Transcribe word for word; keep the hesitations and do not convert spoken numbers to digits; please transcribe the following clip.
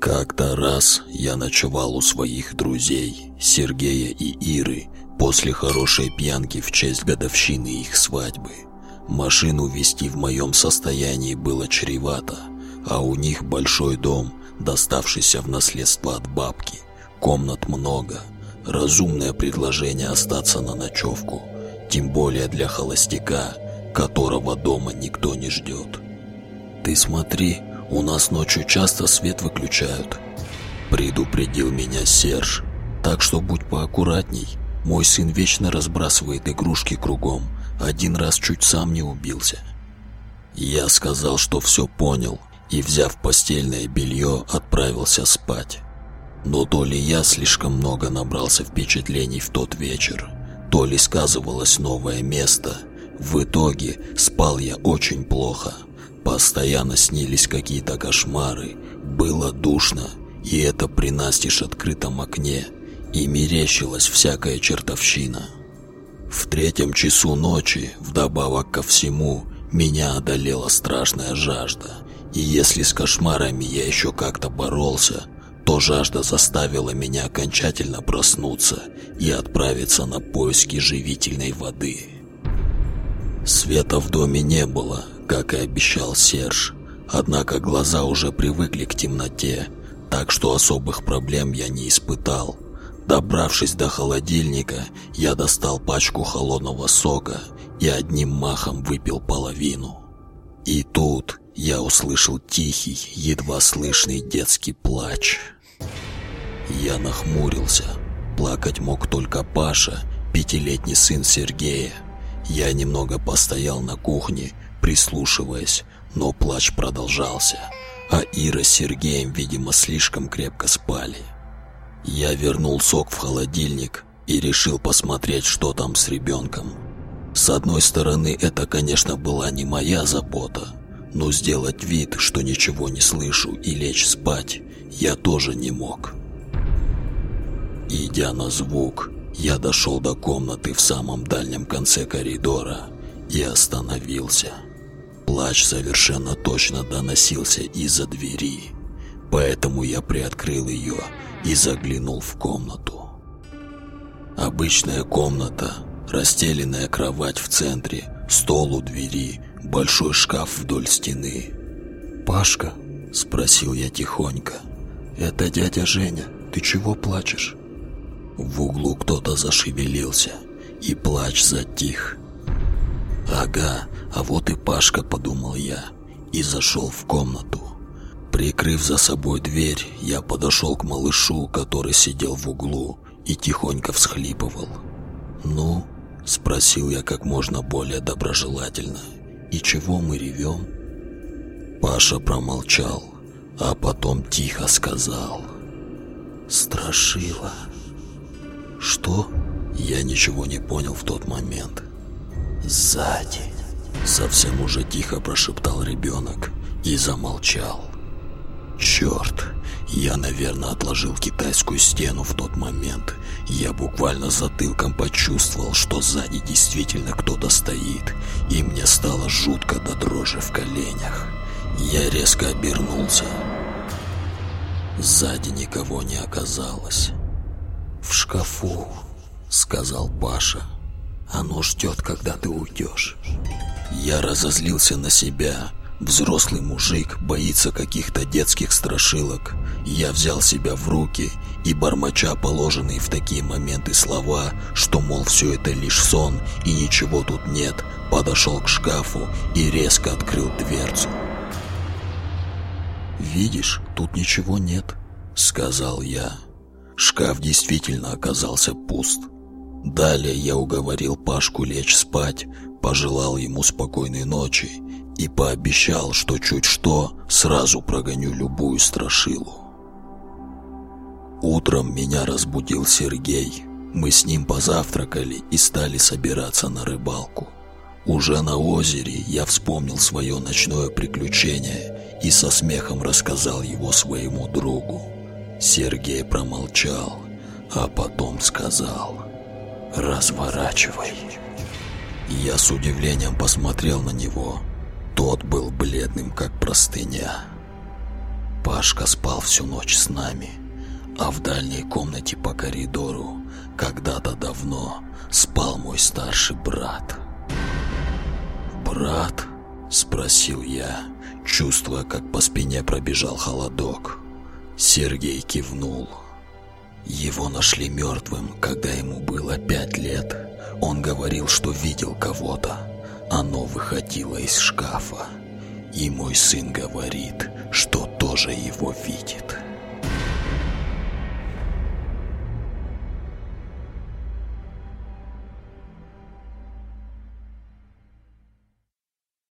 Как-то раз я ночевал у своих друзей, Сергея и Иры, после хорошей пьянки в честь годовщины их свадьбы. Машину везти в моем состоянии было чревато, а у них большой дом, доставшийся в наследство от бабки. Комнат много. Разумное предложение остаться на ночевку, тем более для холостяка, которого дома никто не ждет. «Ты смотри, у нас ночью часто свет выключают», — предупредил меня Серж. «Так что будь поаккуратней. Мой сын вечно разбрасывает игрушки кругом. Один раз чуть сам не убился». Я сказал, что все понял, и, взяв постельное белье, отправился спать. Но то ли я слишком много набрался впечатлений в тот вечер, то ли сказывалось новое место. В итоге спал я очень плохо. Постоянно снились какие-то кошмары, было душно, и это при настежь открытом окне, и мерещилась всякая чертовщина. В третьем часу ночи, вдобавок ко всему, меня одолела страшная жажда, и если с кошмарами я еще как-то боролся, то жажда заставила меня окончательно проснуться и отправиться на поиски живительной воды. Света в доме не было, как и обещал Серж, однако глаза уже привыкли к темноте, так что особых проблем я не испытал. Добравшись до холодильника, я достал пачку холодного сока и одним махом выпил половину. И тут я услышал тихий, едва слышный детский плач. Я нахмурился. Плакать мог только Паша, пятилетний сын Сергея. Я немного постоял на кухне, прислушиваясь, но плач продолжался, а Ира с Сергеем, видимо, слишком крепко спали. Я вернул сок в холодильник и решил посмотреть, что там с ребенком. С одной стороны, это, конечно, была не моя забота, но сделать вид, что ничего не слышу, и лечь спать я тоже не мог. Идя на звук, я дошел до комнаты в самом дальнем конце коридора и остановился. Плач совершенно точно доносился из-за двери, поэтому я приоткрыл ее и заглянул в комнату. Обычная комната, расстеленная кровать в центре, стол у двери, большой шкаф вдоль стены. «Пашка?» – спросил я тихонько. «Это дядя Женя, ты чего плачешь?» В углу кто-то зашевелился, и плач затих. «Ага, а вот и Пашка», — подумал я, и зашел в комнату. Прикрыв за собой дверь, я подошел к малышу, который сидел в углу и тихонько всхлипывал. «Ну?» — спросил я как можно более доброжелательно. «И чего мы ревем?» Паша промолчал, а потом тихо сказал: «Страшила». «Что?» Я ничего не понял в тот момент. «Сзади», — совсем уже тихо прошептал ребенок и замолчал. Черт, я, наверное, отложил китайскую стену в тот момент. Я буквально затылком почувствовал, что сзади действительно кто-то стоит, и мне стало жутко до дрожи в коленях. Я резко обернулся. Сзади никого не оказалось. «В шкафу», — сказал Паша. «Оно ждет, когда ты уйдешь». Я разозлился на себя. Взрослый мужик боится каких-то детских страшилок. Я взял себя в руки и, бормоча положенные в такие моменты слова, что, мол, все это лишь сон и ничего тут нет, подошел к шкафу и резко открыл дверцу. «Видишь, тут ничего нет», — сказал я. Шкаф действительно оказался пуст. Далее я уговорил Пашку лечь спать, пожелал ему спокойной ночи и пообещал, что чуть что сразу прогоню любую страшилу. Утром меня разбудил Сергей. Мы с ним позавтракали и стали собираться на рыбалку. Уже на озере я вспомнил свое ночное приключение и со смехом рассказал его своему другу. Сергей промолчал, а потом сказал: «Разворачивай». Я с удивлением посмотрел на него. Тот был бледным, как простыня. Пашка спал всю ночь с нами, а в дальней комнате по коридору когда-то давно спал мой старший брат. «Брат?» — спросил я, чувствуя, как по спине пробежал холодок. Сергей кивнул. Его нашли мертвым, когда ему было пять лет. Он говорил, что видел кого-то. Оно выходило из шкафа. И мой сын говорит, что тоже его видит.